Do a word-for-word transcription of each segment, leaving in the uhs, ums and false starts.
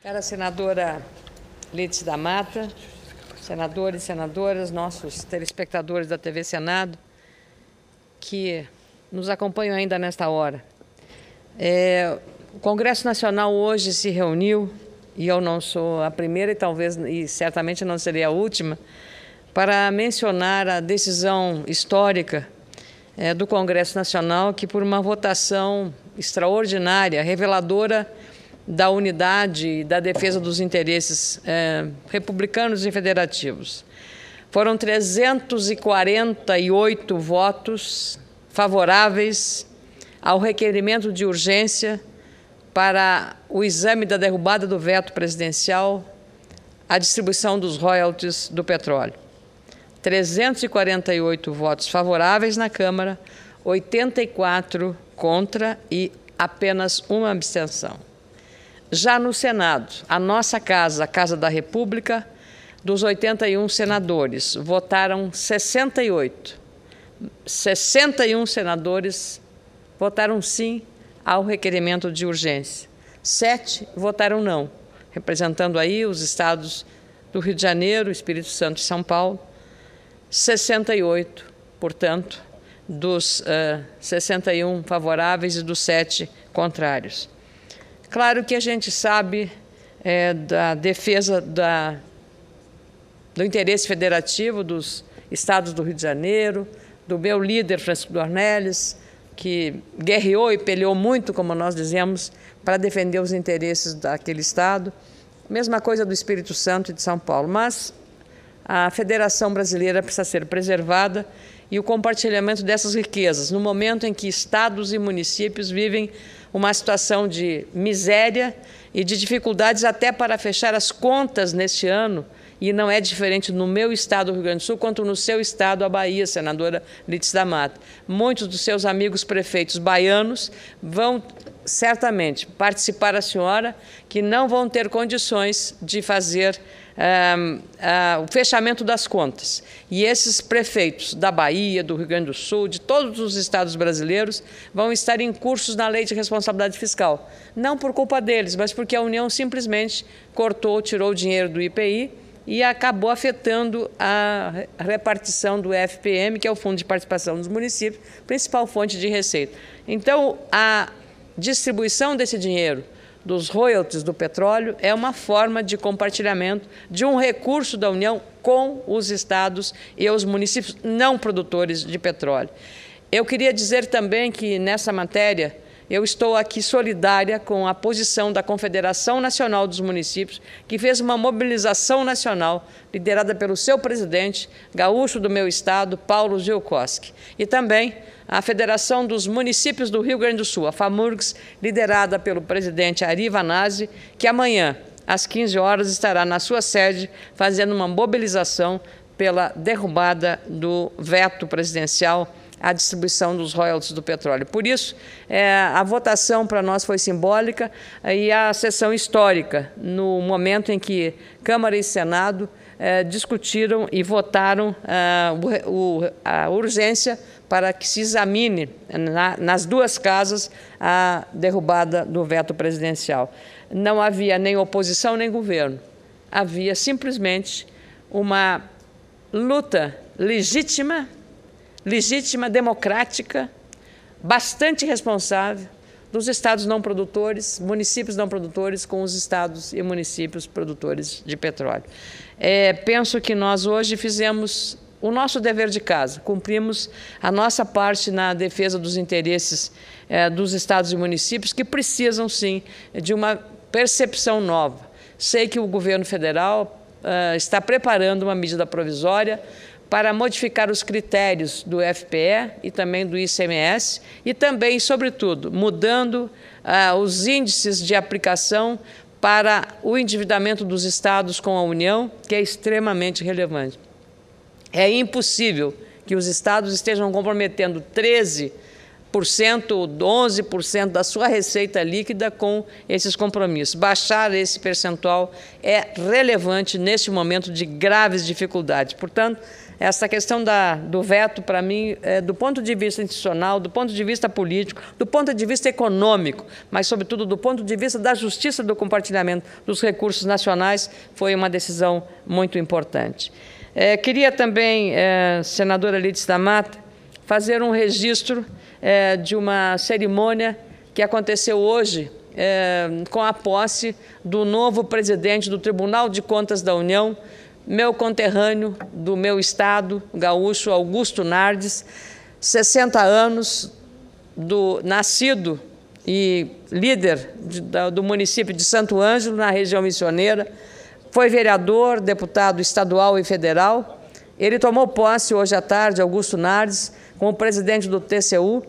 Cara senadora Lídice da Mata, senadores e senadoras, nossos telespectadores da T V Senado, que nos acompanham ainda nesta hora. É, o Congresso Nacional hoje se reuniu, e eu não sou a primeira e talvez, e certamente não serei a última, para mencionar a decisão histórica é, do Congresso Nacional, que por uma votação extraordinária, reveladora da unidade e da defesa dos interesses é, republicanos e federativos. Foram trezentos e quarenta e oito votos favoráveis ao requerimento de urgência para o exame da derrubada do veto presidencial à distribuição dos royalties do petróleo. trezentos e quarenta e oito votos favoráveis na Câmara, oitenta e quatro contra e apenas uma abstenção. Já no Senado, a nossa casa, a Casa da República, dos oitenta e um senadores, votaram sessenta e oito. sessenta e um senadores votaram sim ao requerimento de urgência. Sete votaram não, representando aí os estados do Rio de Janeiro, Espírito Santo e São Paulo. sessenta e oito, portanto, dos uh, sessenta e um favoráveis e dos sete contrários. Claro que a gente sabe é, da defesa da, do interesse federativo dos estados do Rio de Janeiro, do meu líder, Francisco Dornelles, que guerreou e peleou muito, como nós dizemos, para defender os interesses daquele estado. Mesma coisa do Espírito Santo e de São Paulo. Mas a Federação Brasileira precisa ser preservada e o compartilhamento dessas riquezas, no momento em que estados e municípios vivem uma situação de miséria e de dificuldades até para fechar as contas neste ano, e não é diferente no meu estado, Rio Grande do Sul, quanto no seu estado, a Bahia, senadora Lídice da Mata. Muitos dos seus amigos prefeitos baianos vão certamente participar a senhora, que não vão ter condições de fazer Uh, uh, o fechamento das contas. E esses prefeitos da Bahia, do Rio Grande do Sul, de todos os estados brasileiros, vão estar incursos na lei de responsabilidade fiscal. Não por culpa deles, mas porque a União simplesmente cortou, tirou o dinheiro do I P I e acabou afetando a repartição do F P M, que é o Fundo de Participação dos Municípios, principal fonte de receita. Então, a distribuição desse dinheiro dos royalties do petróleo é uma forma de compartilhamento de um recurso da União com os estados e os municípios não produtores de petróleo. Eu queria dizer também que, nessa matéria, eu estou aqui solidária com a posição da Confederação Nacional dos Municípios, que fez uma mobilização nacional, liderada pelo seu presidente, gaúcho do meu estado, Paulo Ziolkowski, e também a Federação dos Municípios do Rio Grande do Sul, a FAMURGS, liderada pelo presidente Ari Vanazzi, que amanhã, às quinze horas, estará na sua sede fazendo uma mobilização pela derrubada do veto presidencial à distribuição dos royalties do petróleo. Por isso, é, a votação para nós foi simbólica e a sessão histórica, no momento em que Câmara e Senado é, discutiram e votaram é, o, a urgência para que se examine na, nas duas casas a derrubada do veto presidencial. Não havia nem oposição nem governo. Havia simplesmente uma luta legítima, legítima, democrática, bastante responsável dos estados não produtores, municípios não produtores com os estados e municípios produtores de petróleo. É, penso que nós hoje fizemos o nosso dever de casa, cumprimos a nossa parte na defesa dos interesses é, dos estados e municípios, que precisam, sim, de uma percepção nova. Sei que o governo federal uh, está preparando uma medida provisória para modificar os critérios do F P E e também do I C M S e também, sobretudo, mudando uh, os índices de aplicação para o endividamento dos estados com a União, que é extremamente relevante. É impossível que os estados estejam comprometendo treze por cento, onze por cento da sua receita líquida com esses compromissos. Baixar esse percentual é relevante neste momento de graves dificuldades. Portanto, essa questão da, do veto, para mim, é, do ponto de vista institucional, do ponto de vista político, do ponto de vista econômico, mas, sobretudo, do ponto de vista da justiça do compartilhamento dos recursos nacionais, foi uma decisão muito importante. É, queria também, é, senadora Lídice da Mata, fazer um registro é, de uma cerimônia que aconteceu hoje é, com a posse do novo presidente do Tribunal de Contas da União, meu conterrâneo do meu estado, gaúcho, Augusto Nardes, sessenta anos, do, nascido e líder de, do município de Santo Ângelo, na região missioneira, foi vereador, deputado estadual e federal. Ele tomou posse hoje à tarde, Augusto Nardes, como presidente do T C U,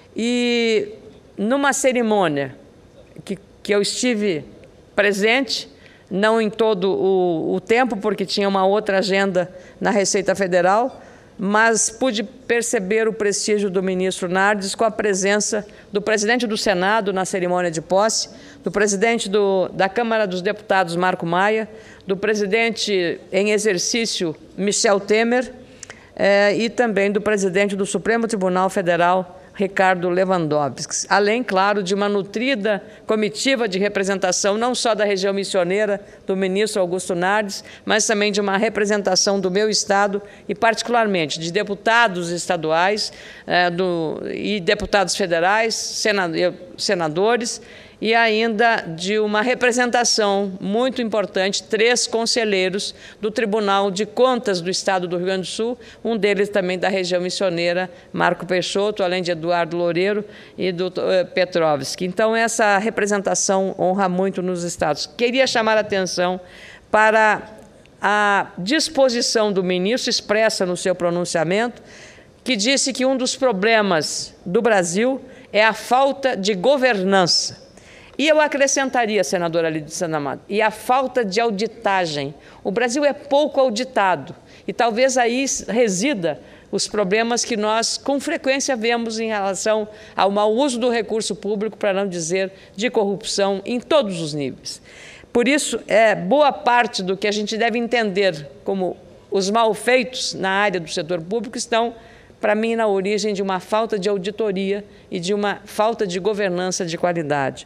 e numa cerimônia que, que eu estive presente, não em todo o, o tempo, porque tinha uma outra agenda na Receita Federal, mas pude perceber o prestígio do ministro Nardes com a presença do presidente do Senado na cerimônia de posse, do presidente do, da Câmara dos Deputados, Marco Maia, do presidente em exercício, Michel Temer, eh, e também do presidente do Supremo Tribunal Federal, Ricardo Lewandowski, além, claro, de uma nutrida comitiva de representação, não só da região missioneira, do ministro Augusto Nardes, mas também de uma representação do meu estado e, particularmente, de deputados estaduais eh, do, e deputados federais, senadores, e ainda de uma representação muito importante, três conselheiros do Tribunal de Contas do Estado do Rio Grande do Sul, um deles também da região missioneira, Marco Peixoto, além de Eduardo Loureiro e do Petrovski. Então, essa representação honra muito nos estados. Queria chamar a atenção para a disposição do ministro, expressa no seu pronunciamento, que disse que um dos problemas do Brasil é a falta de governança. E eu acrescentaria, senadora Lídice da Mata, e a falta de auditagem. O Brasil é pouco auditado e talvez aí resida os problemas que nós, com frequência, vemos em relação ao mau uso do recurso público, para não dizer de corrupção, em todos os níveis. Por isso, é, boa parte do que a gente deve entender como os malfeitos na área do setor público estão, para mim, na origem de uma falta de auditoria e de uma falta de governança de qualidade.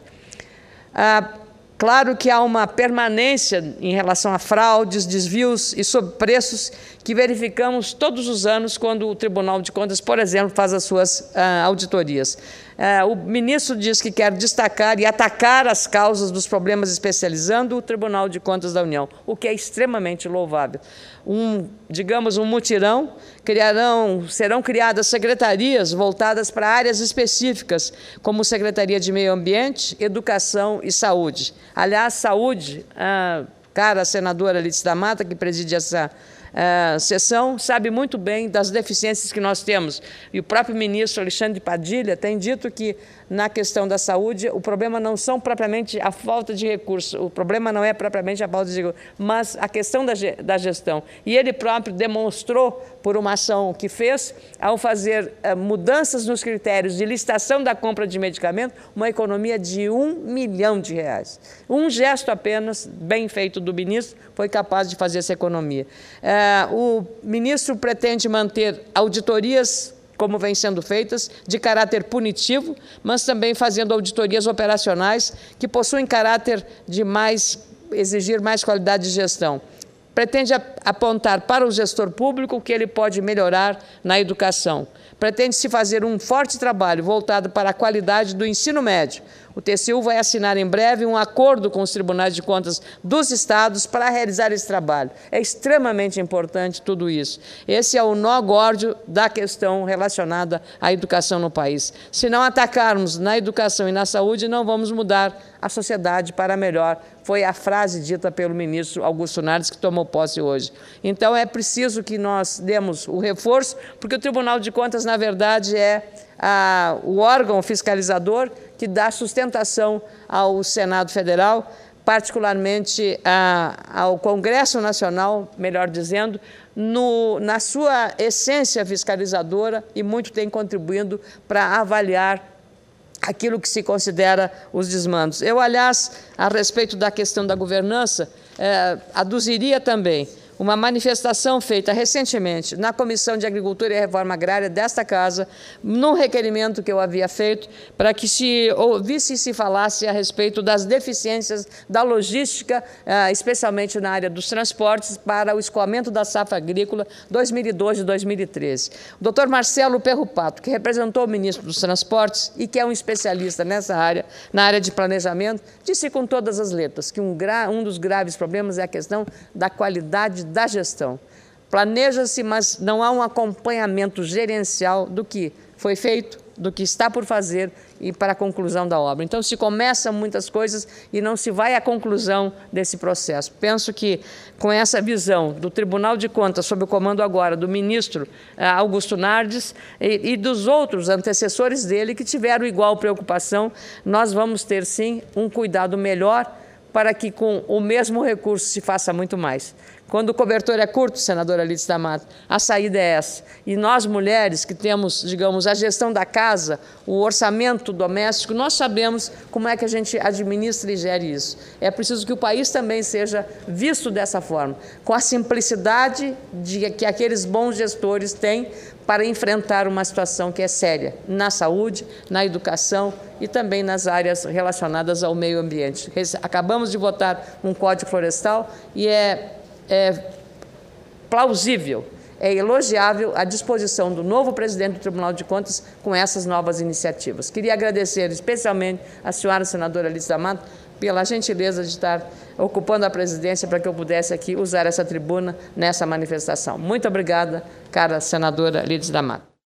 Ah, claro que há uma permanência em relação a fraudes, desvios e sobrepreços que verificamos todos os anos quando o Tribunal de Contas, por exemplo, faz as suas ah, auditorias. Ah, o ministro diz que quer destacar e atacar as causas dos problemas, especializando o Tribunal de Contas da União, o que é extremamente louvável. Um, digamos, um mutirão, criarão, serão criadas secretarias voltadas para áreas específicas, como Secretaria de Meio Ambiente, Educação e Saúde. Aliás, saúde, a cara senadora Lídice da Mata, que preside essa Uh, sessão, sabe muito bem das deficiências que nós temos. E o próprio ministro Alexandre Padilha tem dito que, na questão da saúde, o problema não são propriamente a falta de recursos, o problema não é propriamente a falta de recursos, mas a questão da, da gestão. E ele próprio demonstrou, por uma ação que fez, ao fazer uh, mudanças nos critérios de licitação da compra de medicamentos, uma economia de um milhão de reais. Um gesto apenas, bem feito do ministro, foi capaz de fazer essa economia. Uh, o ministro pretende manter auditorias, como vem sendo feitas, de caráter punitivo, mas também fazendo auditorias operacionais que possuem caráter de mais, exigir mais qualidade de gestão. Pretende apontar para o gestor público o que ele pode melhorar na educação. Pretende-se fazer um forte trabalho voltado para a qualidade do ensino médio. O T C U vai assinar em breve um acordo com os tribunais de contas dos estados para realizar esse trabalho. É extremamente importante tudo isso. Esse é o nó górdio da questão relacionada à educação no país. Se não atacarmos na educação e na saúde, não vamos mudar a sociedade para melhor. Foi a frase dita pelo ministro Augusto Nardes, que tomou posse hoje. Então, é preciso que nós demos o reforço, porque o Tribunal de Contas, na verdade, é a, o órgão fiscalizador que dá sustentação ao Senado Federal particularmente a, ao Congresso Nacional, melhor dizendo, no, na sua essência fiscalizadora, e muito tem contribuindo para avaliar aquilo que se considera os desmandos. Eu, aliás, a respeito da questão da governança, eh, aduziria também uma manifestação feita recentemente na Comissão de Agricultura e Reforma Agrária desta Casa, num requerimento que eu havia feito, para que se ouvisse e se falasse a respeito das deficiências da logística, especialmente na área dos transportes, para o escoamento da safra agrícola dois mil e doze e dois mil e treze. O doutor Marcelo Perrupato, que representou o ministro dos Transportes e que é um especialista nessa área, na área de planejamento, disse com todas as letras que um, gra um dos graves problemas é a questão da qualidade da gestão. Planeja-se, mas não há um acompanhamento gerencial do que foi feito, do que está por fazer e para a conclusão da obra. Então, se começam muitas coisas e não se vai à conclusão desse processo. Penso que, com essa visão do Tribunal de Contas, sob o comando agora do ministro Augusto Nardes e, e dos outros antecessores dele que tiveram igual preocupação, nós vamos ter, sim, um cuidado melhor para que, com o mesmo recurso, se faça muito mais. Quando o cobertor é curto, senadora Lídice da Mata, a saída é essa. E nós, mulheres, que temos, digamos, a gestão da casa, o orçamento doméstico, nós sabemos como é que a gente administra e gere isso. É preciso que o país também seja visto dessa forma, com a simplicidade de, que aqueles bons gestores têm para enfrentar uma situação que é séria na saúde, na educação e também nas áreas relacionadas ao meio ambiente. Acabamos de votar um Código Florestal e é É plausível, é elogiável a disposição do novo presidente do Tribunal de Contas com essas novas iniciativas. Queria agradecer especialmente à senhora senadora Lídice da Mata pela gentileza de estar ocupando a presidência para que eu pudesse aqui usar essa tribuna nessa manifestação. Muito obrigada, cara senadora Lídice da Mata.